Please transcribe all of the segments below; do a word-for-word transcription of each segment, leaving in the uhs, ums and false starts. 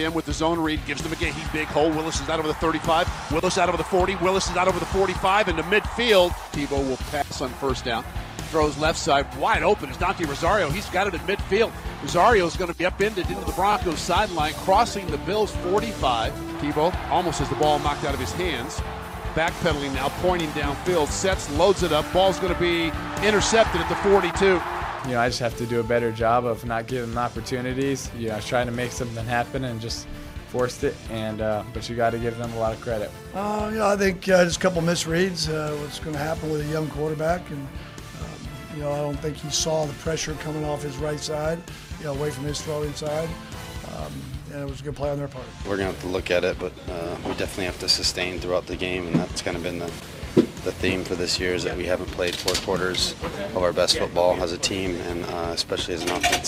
him with the zone read, gives them a big hole. Willis is out over the thirty-five. Willis out over the forty. Willis is out over the forty-five into midfield. Tebow will pass on first down. Throws left side wide open. It's Dante Rosario. He's got it at midfield. Rosario's going to be upended into the Broncos sideline, crossing the Bills forty-five. Tebow almost has the ball knocked out of his hands. Backpedaling now, pointing downfield, sets, loads it up. Ball's going to be intercepted at the forty-two. You know, I just have to do a better job of not giving them opportunities. You know, I was trying to make something happen and just forced it. And uh, but you got to give them a lot of credit. Uh, you know, I think uh, just a couple misreads. Uh, what's going to happen with a young quarterback, and um, you know, I don't think he saw the pressure coming off his right side, you know, away from his throwing side. Um, and it was a good play on their part. We're going to have to look at it, but uh, we definitely have to sustain throughout the game, and that's kind of been the the theme for this year is that we haven't played four quarters of our best football as a team, and uh, especially as an offense.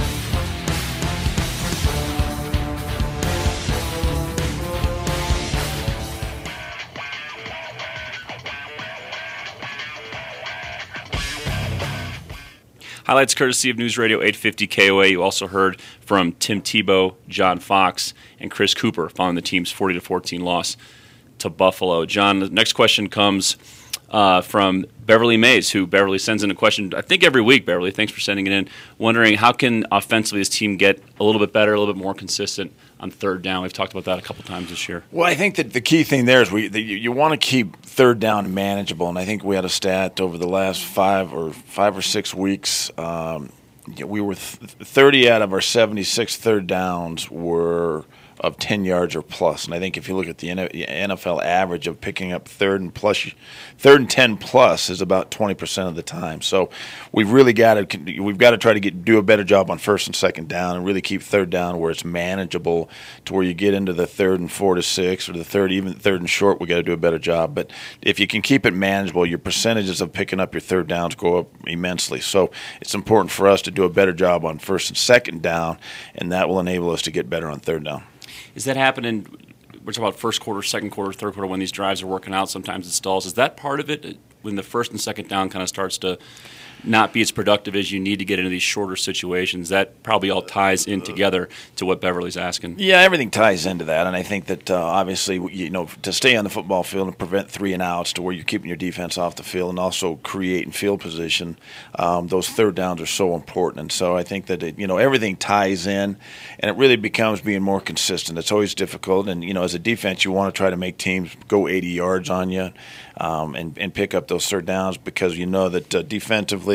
Highlights courtesy of News Radio eight fifty K O A. You also heard from Tim Tebow, John Fox, and Chris Cooper following the team's forty to fourteen loss to Buffalo. John, the next question comes uh, from Beverly Mays, who Beverly sends in a question, I think every week, Beverly. Thanks for sending it in. Wondering how can offensively this team get a little bit better, a little bit more consistent on third down? We've talked about that a couple times this year. Well, I think that the key thing there is we the, you, you want to keep third down manageable, and I think we had a stat over the last five or five or six weeks. Um, we were th- thirty out of our seventy-six third downs were of ten yards or plus, and I think if you look at the N F L average of picking up third and plus, third and ten plus is about twenty percent of the time. So we've really got to we've got to try to get do a better job on first and second down, and really keep third down where it's manageable, to where you get into the third and four to six or the third even third and short. We got to do a better job. But if you can keep it manageable, your percentages of picking up your third downs go up immensely. So it's important for us to do a better job on first and second down, and that will enable us to get better on third down. Is that happening? We're talking about first quarter, second quarter, third quarter, when these drives are working out. Sometimes it stalls. Is that part of it, when the first and second down kind of starts to not be as productive as you need to get into these shorter situations? That probably all ties in together to what Beverly's asking. Yeah, everything ties into that, and I think that uh, obviously, you know, to stay on the football field and prevent three and outs, to where you're keeping your defense off the field and also creating field position, um, those third downs are so important. And so I think that it, you know, everything ties in, and it really becomes being more consistent. It's always difficult, and you know, as a defense, you want to try to make teams go eighty yards on you, um, and and pick up those third downs, because you know that uh, defensively.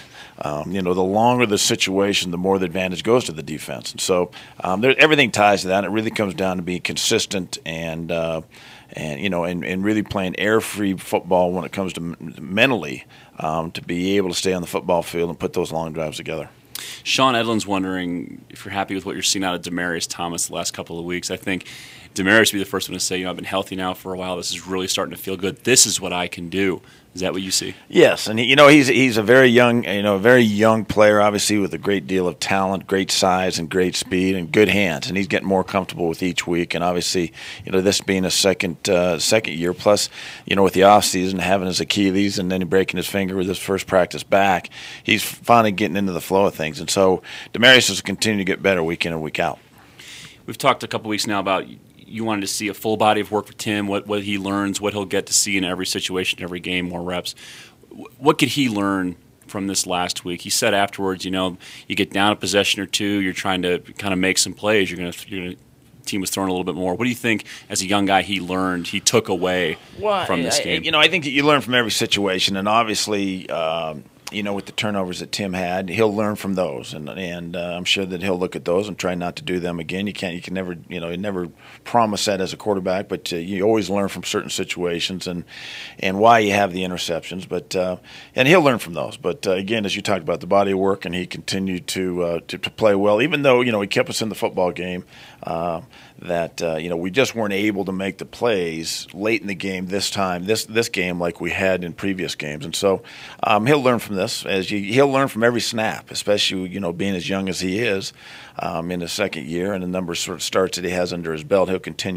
Um, you know, the longer the situation, the more the advantage goes to the defense. And so um, there, everything ties to that. And it really comes down to being consistent and, uh, and you know, and, and really playing air-free football when it comes to m- mentally, um, to be able to stay on the football field and put those long drives together. Sean Edlin's wondering if you're happy with what you're seeing out of Demaryius Thomas the last couple of weeks. I think Demaryius would be the first one to say, you know, I've been healthy now for a while. This is really starting to feel good. This is what I can do. Is that what you see? Yes, and he, you know, he's he's a very young, you know, a very young player, obviously with a great deal of talent, great size, and great speed, and good hands. And he's getting more comfortable with each week. And obviously, you know, this being a second uh, second year, plus, you know, with the off season, having his Achilles, and then breaking his finger with his first practice back, he's finally getting into the flow of things. And so Demaryius is continuing to get better week in and week out. We've talked a couple weeks now about you wanted to see a full body of work for Tim, what, what he learns, what he'll get to see in every situation, every game, more reps. What could he learn from this last week? He said afterwards, you know, you get down a possession or two, you're trying to kind of make some plays, you're going to, you're going to team was throwing a little bit more. What do you think, as a young guy, he learned, he took away well, from this I, game? You know, I think that you learn from every situation, and obviously, um, you know, with the turnovers that Tim had, he'll learn from those, and and uh, I'm sure that he'll look at those and try not to do them again. You can't, you can never, you know, you never promise that as a quarterback, but uh, you always learn from certain situations and and why you have the interceptions. But uh, and he'll learn from those. But uh, again, as you talked about, the body of work, and he continued to, uh, to to play well, even though, you know, he kept us in the football game. Uh, that uh, you know, we just weren't able to make the plays late in the game this time, this this game, like we had in previous games. And so um, he'll learn from this, as you, he'll learn from every snap, especially, you know, being as young as he is um, in his second year, and the number of sort of starts that he has under his belt. He'll continue to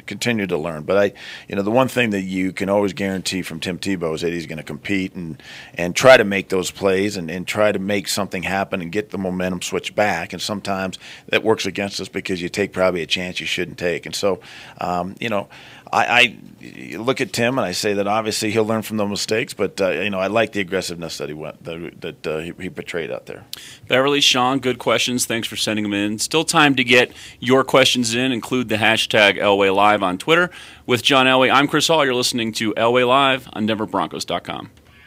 continue to learn. But I, you know, the one thing that you can always guarantee from Tim Tebow is that he's going to compete and and try to make those plays and, and try to make something happen and get the momentum switch back. And sometimes that works against us because you take probably a chance you shouldn't take. And so, um, you know, I, I look at Tim and I say that obviously he'll learn from those mistakes, but uh, you know, I like the aggressiveness that he went that, that uh, he, he portrayed out there. Beverly, Sean, good questions. Thanks for sending them in. Still time to get your questions in. Include the hashtag Elway Live on Twitter. With John Elway, I'm Chris Hall. You're listening to Elway Live on Denver Broncos dot com.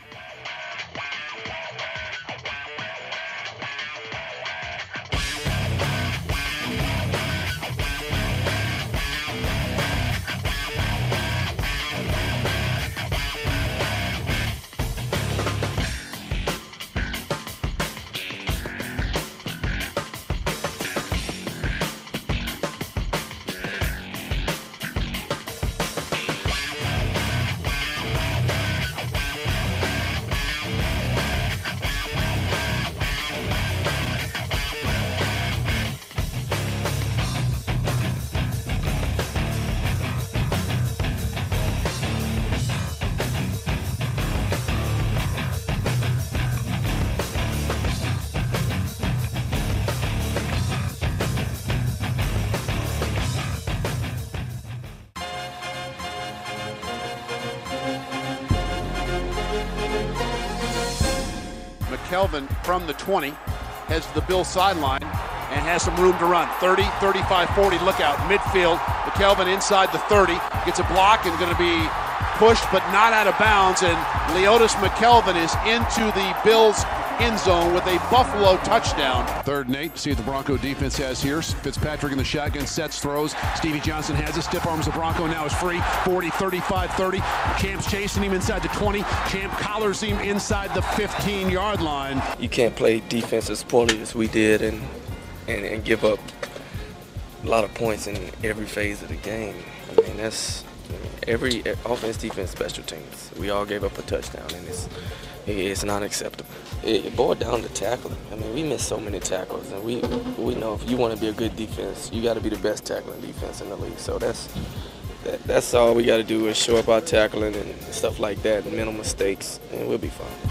McKelvin from the twenty heads to the Bill sideline and has some room to run. thirty, thirty-five, forty, look out. Midfield, McKelvin inside the thirty, gets a block and going to be pushed but not out of bounds, and Leotis McKelvin is into the Bills end zone with a Buffalo touchdown. Third and eight, see what the Bronco defense has here. Fitzpatrick in the shotgun, sets, throws. Stevie Johnson has it, stiff arms the Bronco, now is free. forty, thirty-five, thirty. Champ's chasing him inside the twenty. Champ collars him inside the fifteen-yard line. You can't play defense as poorly as we did and, and, and give up a lot of points in every phase of the game. I mean, that's I mean, every offense, defense, special teams. We all gave up a touchdown, and it's it's not acceptable. It, it boiled down to tackling. I mean, we missed so many tackles, and we we know if you want to be a good defense, you got to be the best tackling defense in the league. So that's that, that's all we got to do is show up our tackling and stuff like that, and mental mistakes, and we'll be fine.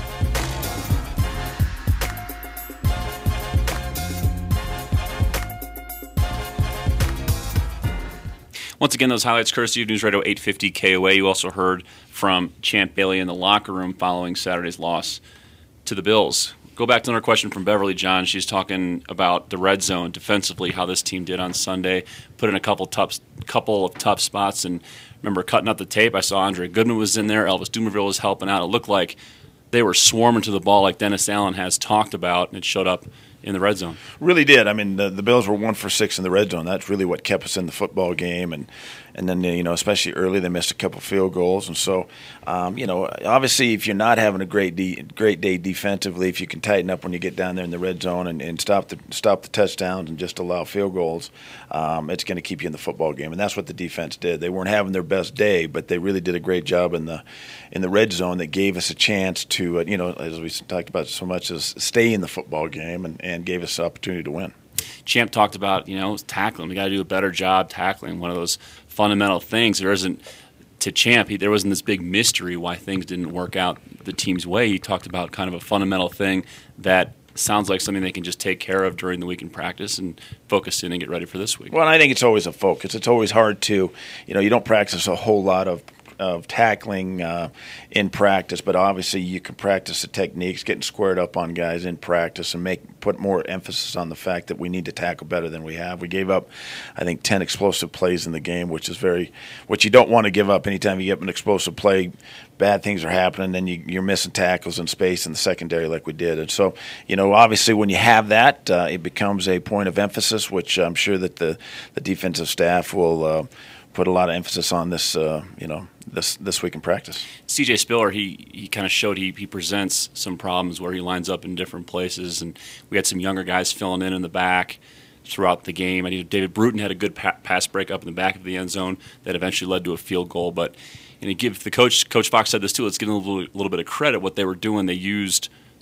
Once again, those highlights courtesy of News Radio eight fifty K O A. You also heard from Champ Bailey in the locker room following Saturday's loss to the Bills. Go back to another question from Beverly John. She's talking about the red zone defensively, how this team did on Sunday, put in a couple tough, couple of tough spots. And remember cutting up the tape, I saw Andre Goodman was in there. Elvis Dumerville was helping out. It looked like they were swarming to the ball like Dennis Allen has talked about, and it showed up in the red zone. Really did. I mean, the, the Bills were one for six in the red zone. That's really what kept us in the football game. And and then, you know, especially early, they missed a couple field goals. And so, um, you know, obviously if you're not having a great de- great day defensively, if you can tighten up when you get down there in the red zone and, and stop the stop the touchdowns and just allow field goals, um, it's going to keep you in the football game. And that's what the defense did. They weren't having their best day, but they really did a great job in the in the red zone that gave us a chance to, uh, you know, as we talked about so much, as stay in the football game and, and gave us the opportunity to win. Champ talked about, you know, tackling. We got to do a better job tackling. One of those fundamental things. There isn't, to Champ, he, there wasn't this big mystery why things didn't work out the team's way. He talked about kind of a fundamental thing that sounds like something they can just take care of during the week in practice and focus in and get ready for this week. Well, I think it's always a focus. It's always hard to, you know, you don't practice a whole lot of of tackling uh, in practice, but obviously you can practice the techniques, getting squared up on guys in practice, and make put more emphasis on the fact that we need to tackle better than we have. We gave up, I think, ten explosive plays in the game, which is very, which you don't want to give up. Anytime you get an explosive play, bad things are happening, then you, you're missing tackles in space in the secondary like we did. And so, you know, obviously when you have that, uh, it becomes a point of emphasis, which I'm sure that the, the defensive staff will uh, put a lot of emphasis on this, uh, you know, this this week in practice. C J Spiller, he, he kind of showed he, he presents some problems where he lines up in different places, and we had some younger guys filling in in the back throughout the game. I mean, David Bruton had a good pa- pass break up in the back of the end zone that eventually led to a field goal. But you know, give the coach, Coach Fox said this too, let's give them a little, little bit of credit. What they were doing, they used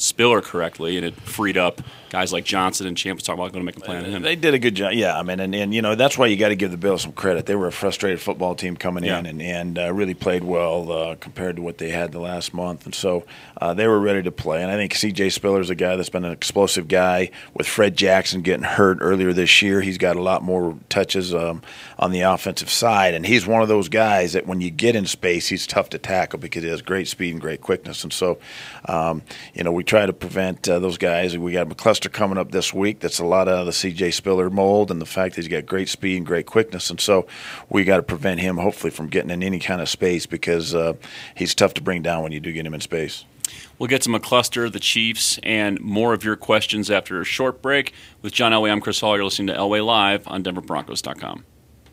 Spiller correctly, and it freed up guys like Johnson and Champ was talking about going to make a plan on him. They did a good job, yeah. I mean, and, and you know that's why you got to give the Bills some credit. They were a frustrated football team coming yeah. in, and and uh, really played well uh, compared to what they had the last month, and so uh, they were ready to play. And I think C J Spiller's a guy that's been an explosive guy. With Fred Jackson getting hurt earlier this year, he's got a lot more touches um, on the offensive side, and he's one of those guys that when you get in space, he's tough to tackle because he has great speed and great quickness. And so, um, you know, we try to prevent uh, those guys. We got McCluster coming up this week. That's a lot out of the C J Spiller mold and the fact that he's got great speed and great quickness. And so we got to prevent him, hopefully, from getting in any kind of space because uh, he's tough to bring down when you do get him in space. We'll get to McCluster, the Chiefs, and more of your questions after a short break. With John Elway, I'm Chris Hall. You're listening to Elway Live on Denver Broncos dot com.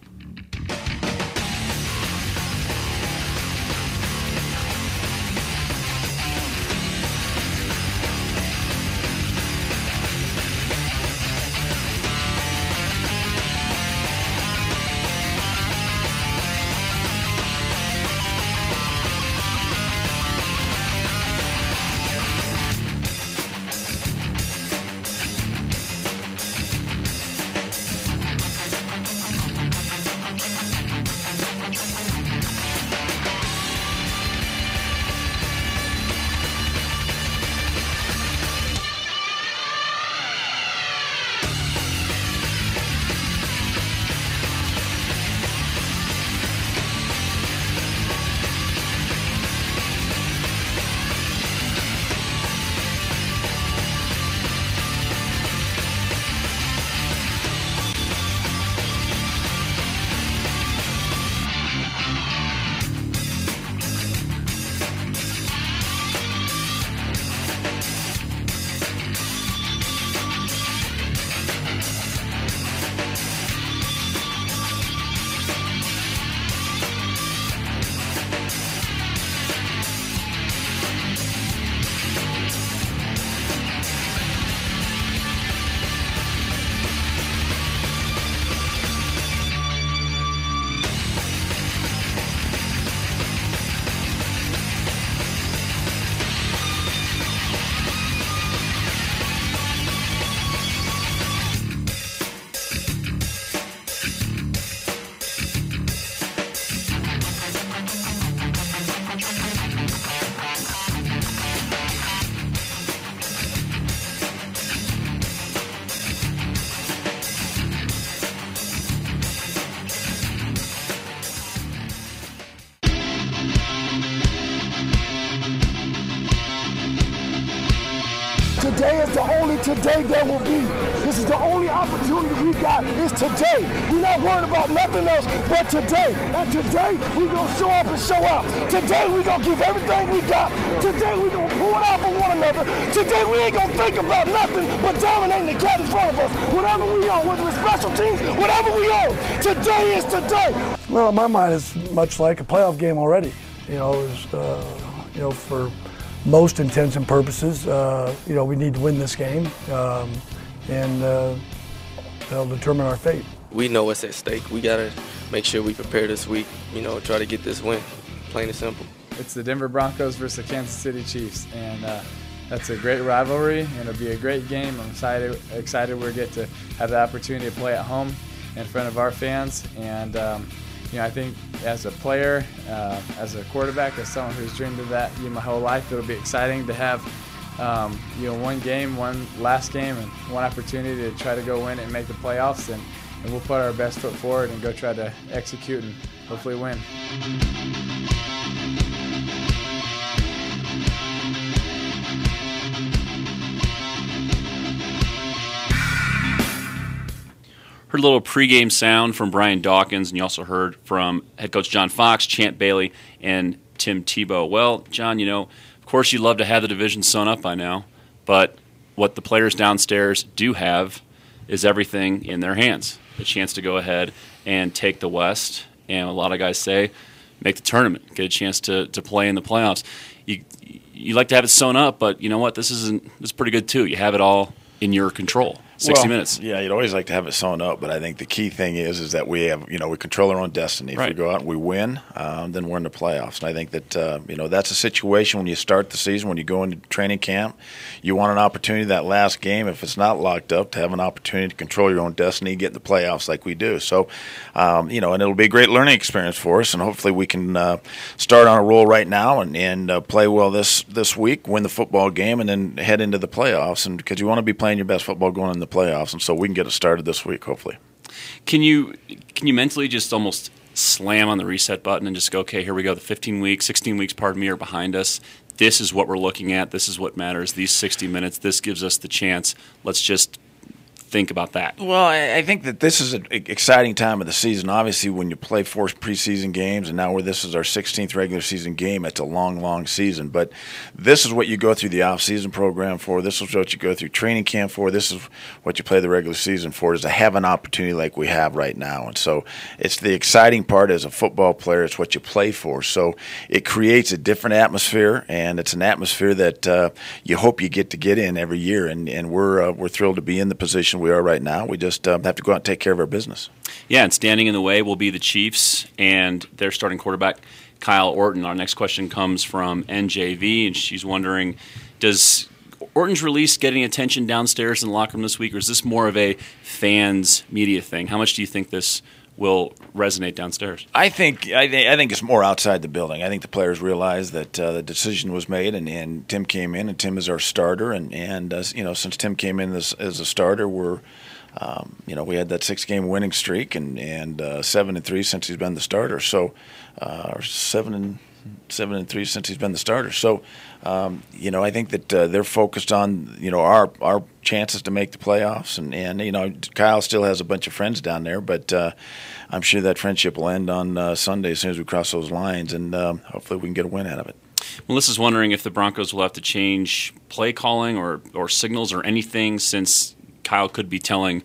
Today is the only today there will be. This is the only opportunity we got is today. We're not worried about nothing else but today. And today, we're going to show up and show out. Today, we're going to give everything we got. Today, we're going to pull it out for one another. Today, we ain't going to think about nothing but dominating the cat in front of us. Whatever we own, whether it's special teams, whatever we own, today is today. Well, in my mind, it's much like a playoff game already. You know, it's, uh, you know, for most intents and purposes, uh, you know, we need to win this game, um, and uh, that'll determine our fate. We know what's at stake. We got to make sure we prepare this week, you know, try to get this win, plain and simple. It's the Denver Broncos versus the Kansas City Chiefs, and uh, that's a great rivalry, and it'll be a great game. I'm excited, excited we get to have the opportunity to play at home in front of our fans, and um, you know, I think as a player, uh, as a quarterback, as someone who's dreamed of that you know, my whole life, it'll be exciting to have um, you know one game, one last game, and one opportunity to try to go win it and make the playoffs, and, and we'll put our best foot forward and go try to execute and hopefully win. Heard a little pregame sound from Brian Dawkins, and you also heard from head coach John Fox, Champ Bailey, and Tim Tebow. Well, John, you know, of course you'd love to have the division sewn up by now, but what the players downstairs do have is everything in their hands. A chance to go ahead and take the West, and a lot of guys say, make the tournament, get a chance to, to play in the playoffs. You you like to have it sewn up, but you know what? This isn't. This is pretty good too. You have it all in your control. sixty well, minutes. Yeah, you'd always like to have it sewn up, but I think the key thing is is that we have, you know, we control our own destiny. If right. we go out and we win, um, then we're in the playoffs. And I think that, uh, you know, that's a situation when you start the season, when you go into training camp, you want an opportunity that last game, if it's not locked up, to have an opportunity to control your own destiny, get in the playoffs like we do. So, um, you know, and it'll be a great learning experience for us, and hopefully we can uh, start on a roll right now and, and uh, play well this, this week, win the football game, and then head into the playoffs. And because you want to be playing your best football going in the playoffs, and so we can get it started this week, hopefully. Can you can you mentally just almost slam on the reset button and just go, okay, here we go, the fifteen weeks, sixteen weeks, pardon me, are behind us. This is what we're looking at. This is what matters. These sixty minutes, this gives us the chance. Let's just think about that. Well, I think that this is an exciting time of the season. Obviously, when you play four preseason games, and now where this is our sixteenth regular season game, it's a long, long season. But this is what you go through the off-season program for. This is what you go through training camp for. This is what you play the regular season for, is to have an opportunity like we have right now. And so it's the exciting part as a football player. It's what you play for. So it creates a different atmosphere, and it's an atmosphere that uh, you hope you get to get in every year. And, and we're uh, we're thrilled to be in the position we are right now. We just uh, have to go out and take care of our business. Yeah, and standing in the way will be the Chiefs and their starting quarterback, Kyle Orton. Our next question comes from N J V, and she's wondering, does Orton's release get any attention downstairs in the locker room this week, or is this more of a fans media thing? How much do you think this will resonate downstairs? I think I, th- I think it's more outside the building. I think the players realize that uh, the decision was made, and, and Tim came in, and Tim is our starter, and and uh, you know, since Tim came in as, as a starter, we're um, you know we had that six game winning streak, and and uh, seven and three since he's been the starter. So uh, or seven and seven and three since he's been the starter. So um, you know I think that uh, they're focused on you know our our chances to make the playoffs, and and you know Kyle still has a bunch of friends down there, but uh, I'm sure that friendship will end on uh, Sunday as soon as we cross those lines, and um, hopefully we can get a win out of it. Melissa's wondering if the Broncos will have to change play calling or or signals or anything, since Kyle could be telling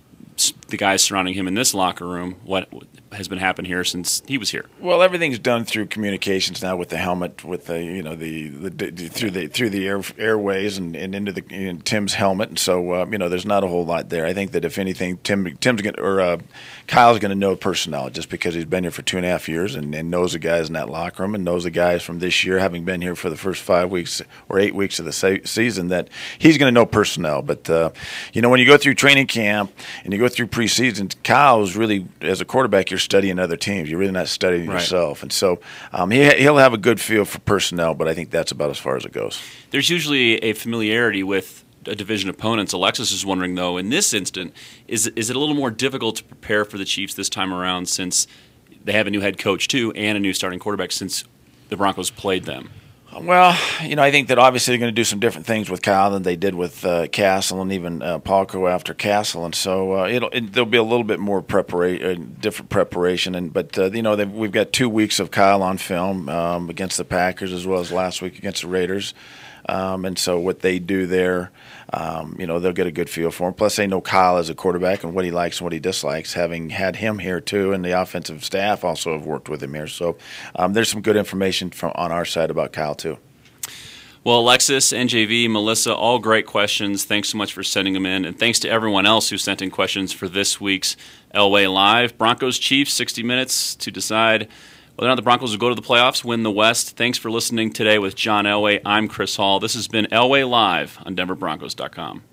the guys surrounding him in this locker room what has been happening here since he was here. Well, everything's done through communications now with the helmet, with the you know the, the, the through the through the air, airways and, and into the in Tim's helmet, and so uh, you know there's not a whole lot there. I think that if anything, Tim Tim's gonna, or uh, Kyle's going to know personnel just because he's been here for two and a half years and, and knows the guys in that locker room and knows the guys from this year, having been here for the first five weeks or eight weeks of the se- season, that he's going to know personnel. But uh, you know when you go through training camp and you go through preseason, Kyle's really, as a quarterback, you're studying other teams. You're really not studying right. yourself. And so um, he, he'll have a good feel for personnel, but I think that's about as far as it goes. There's usually a familiarity with a division opponents. Alexis is wondering, though, in this instant, is is it a little more difficult to prepare for the Chiefs this time around, since they have a new head coach, too, and a new starting quarterback since the Broncos played them? Well, you know, I think that obviously they're going to do some different things with Kyle than they did with uh, Castle and even uh, Palco after Castle, and so uh, it'll it, there'll be a little bit more preparation, different preparation. And but uh, you know, we've got two weeks of Kyle on film um, against the Packers as well as last week against the Raiders, um, and so what they do there, um, you know, they'll get a good feel for him. Plus, they know Kyle as a quarterback and what he likes and what he dislikes, having had him here too, and the offensive staff also have worked with him here. So um, there's some good information from on our side about Kyle too. Well, Alexis, N J V, Melissa, all great questions. Thanks so much for sending them in. And thanks to everyone else who sent in questions for this week's Elway Live. Broncos Chiefs, sixty minutes to decide whether or not the Broncos will go to the playoffs, win the West. Thanks for listening today with John Elway. I'm Chris Hall. This has been Elway Live on Denver Broncos dot com.